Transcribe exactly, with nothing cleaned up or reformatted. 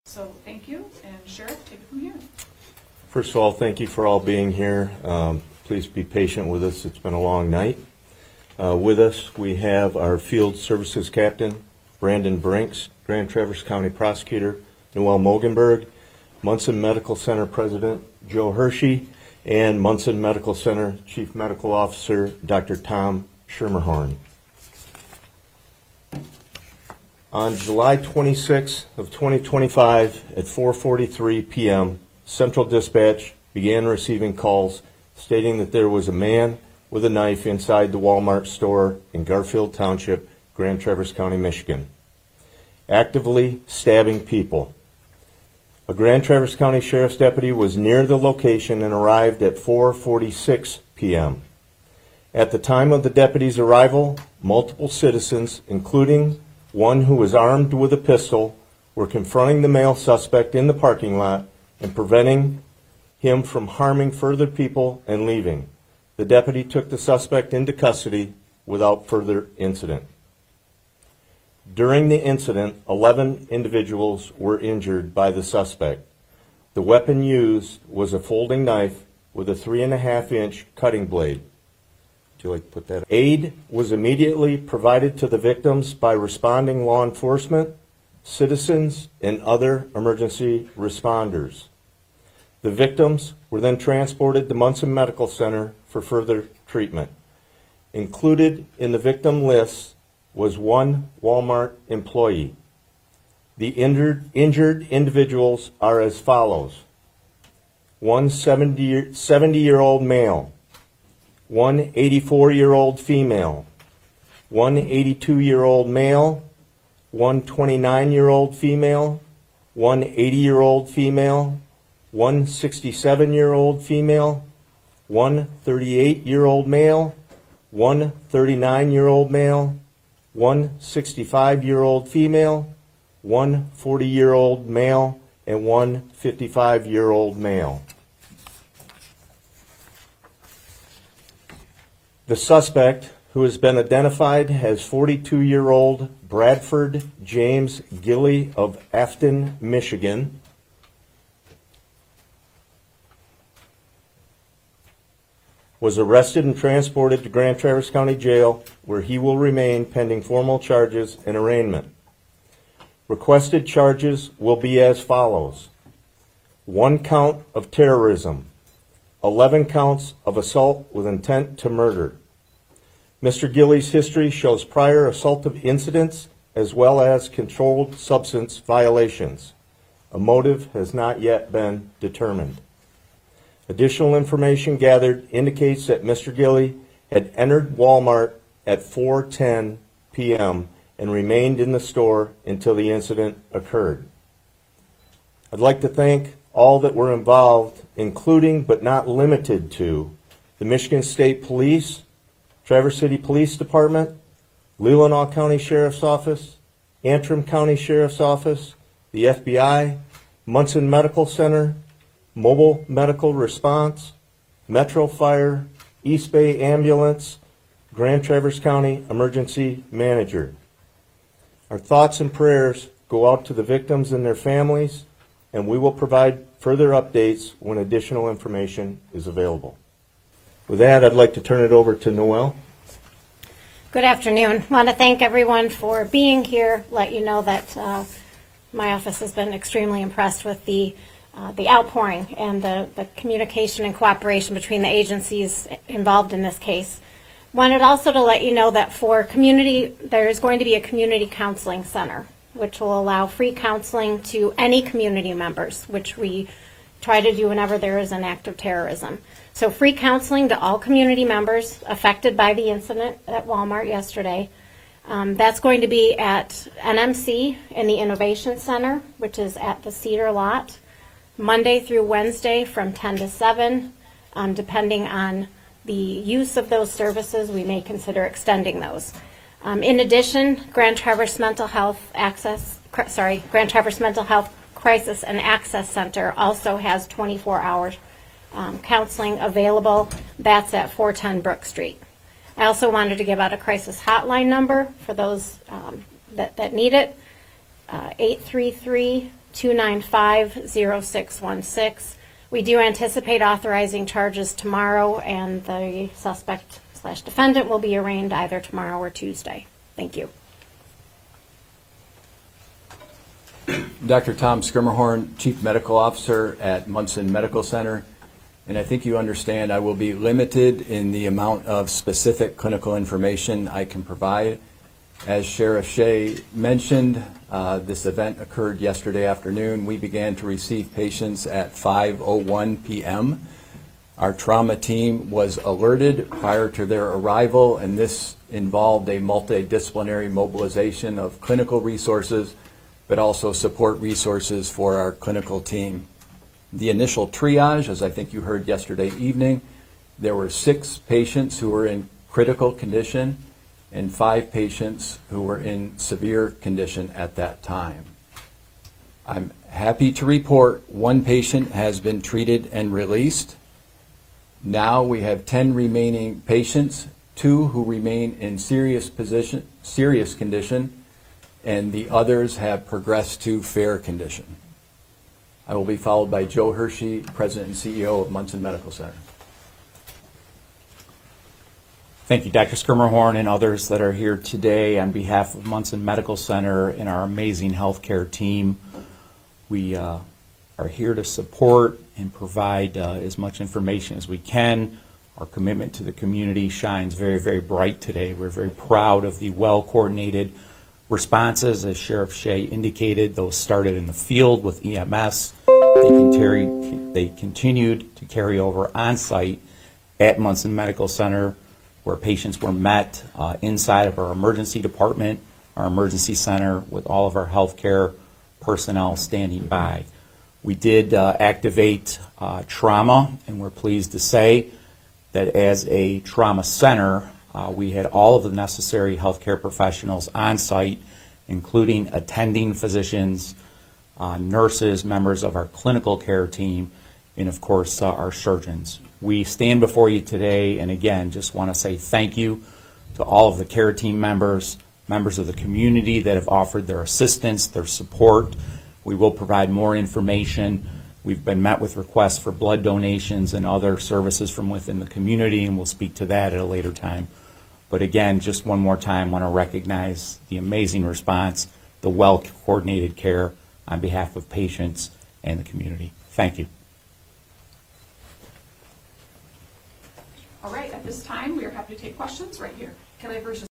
So thank you, and Sheriff, take it from here. First of all, thank you for all being here. Um, please be patient with us. It's been a long night. Uh, with us, we have our Field Services Captain, Brandon Brinks, Grand Traverse County Prosecutor, Noel Mogenberg, Munson Medical Center President, Joe Hershey, and Munson Medical Center Chief Medical Officer, Doctor Tom Schermerhorn. On July twenty-sixth of twenty twenty-five at four forty-three p m, Central Dispatch began receiving calls stating that there was a man with a knife inside the Walmart store in Garfield Township, Grand Traverse County, Michigan, actively stabbing people. A Grand Traverse County Sheriff's deputy was near the location and arrived at four forty-six p m At the time of the deputy's arrival, multiple citizens, including one who was armed with a pistol, were confronting the male suspect in the parking lot and preventing him from harming further people and leaving. The deputy took the suspect into custody without further incident. During the incident, eleven individuals were injured by the suspect. The weapon used was a folding knife with a three and a half inch cutting blade. Would you like to put that? Aid was immediately provided to the victims by responding law enforcement, citizens, and other emergency responders. The victims were then transported to Munson Medical Center for further treatment. Included in the victim list was one Walmart employee. The injured, injured individuals are as follows: one seventy-year-old male, one eighty-four-year-old female, one eighty-two-year-old male, one twenty-nine-year-old female, one eighty-year-old female, one sixty-seven-year-old female, one thirty-eight-year-old male, one thirty-nine-year-old male, one sixty-five-year-old female, one forty-year-old male, and one fifty-five-year-old male. The suspect, who has been identified as forty-two-year-old Bradford James Gilly of Afton, Michigan, was arrested and transported to Grand Traverse County Jail, where he will remain pending formal charges and arraignment. Requested charges will be as follows: one count of terrorism, eleven counts of assault with intent to murder. Mister Gilly's history shows prior assaultive incidents as well as controlled substance violations. A motive has not yet been determined. Additional information gathered indicates that Mister Gilly had entered Walmart at four ten p m and remained in the store until the incident occurred. I'd like to thank all that were involved, including but not limited to the Michigan State Police, Traverse City Police Department, Leelanau County Sheriff's Office, Antrim County Sheriff's Office, the F B I, Munson Medical Center, Mobile Medical Response, Metro Fire, East Bay Ambulance, Grand Traverse County Emergency Manager. Our thoughts and prayers go out to the victims and their families, and we will provide further updates when additional information is available. With that, I'd like to turn it over to Noel. Good afternoon. I want to thank everyone for being here. Let you know that uh, my office has been extremely impressed with the uh, the outpouring and the, the communication and cooperation between the agencies involved in this case. Wanted also to let you know that for community, there is going to be a community counseling center, which will allow free counseling to any community members, which we try to do whenever there is an act of terrorism. So free counseling to all community members affected by the incident at Walmart yesterday. Um, that's going to be at N M C in the Innovation Center, which is at the Cedar Lot, Monday through Wednesday from ten to seven. Um, depending on the use of those services, we may consider extending those. Um, in addition, Grand Traverse Mental Health Access, sorry, Grand Traverse Mental Health Crisis and Access Center also has twenty-four hour um, counseling available. That's at four ten Brook Street. I also wanted to give out a crisis hotline number for those um, that, that need it, uh, eight three three, two nine five, zero six one six. We do anticipate authorizing charges tomorrow, and the suspect slash defendant will be arraigned either tomorrow or Tuesday. Thank you. Doctor Tom Skirmerhorn, Chief Medical Officer at Munson Medical Center. And I think you understand I will be limited in the amount of specific clinical information I can provide. As Sheriff Shea mentioned, uh, this event occurred yesterday afternoon. We began to receive patients at five oh one p m Our trauma team was alerted prior to their arrival, and this involved a multidisciplinary mobilization of clinical resources, but also support resources for our clinical team. The initial triage, as I think you heard yesterday evening, there were six patients who were in critical condition and five patients who were in severe condition at that time. I'm happy to report one patient has been treated and released. Now we have ten remaining patients, two who remain in serious position, serious condition, and the others have progressed to fair condition. I will be followed by Joe Hershey, President and C E O of Munson Medical Center. Thank you, Doctor Skirmerhorn and others that are here today on behalf of Munson Medical Center and our amazing healthcare team. We uh, are here to support and provide uh, as much information as we can. Our commitment to the community shines very, very bright today. We're very proud of the well-coordinated responses, as Sheriff Shea indicated. Those started in the field with E M S. They, continu- they continued to carry over on-site at Munson Medical Center, where patients were met uh, inside of our emergency department, our emergency center, with all of our healthcare personnel standing by. We did uh, activate uh, trauma, and we're pleased to say that as a trauma center, uh, we had all of the necessary healthcare professionals on site, including attending physicians, uh, nurses, members of our clinical care team, and of course uh, our surgeons. We stand before you today and again just want to say thank you to all of the care team members, members of the community that have offered their assistance, their support. We will provide more information. We've been met with requests for blood donations and other services from within the community, and we'll speak to that at a later time. But again, just one more time, want to recognize the amazing response, the well-coordinated care on behalf of patients and the community. Thank you. All right, at this time, we are happy to take questions right here. Can I have version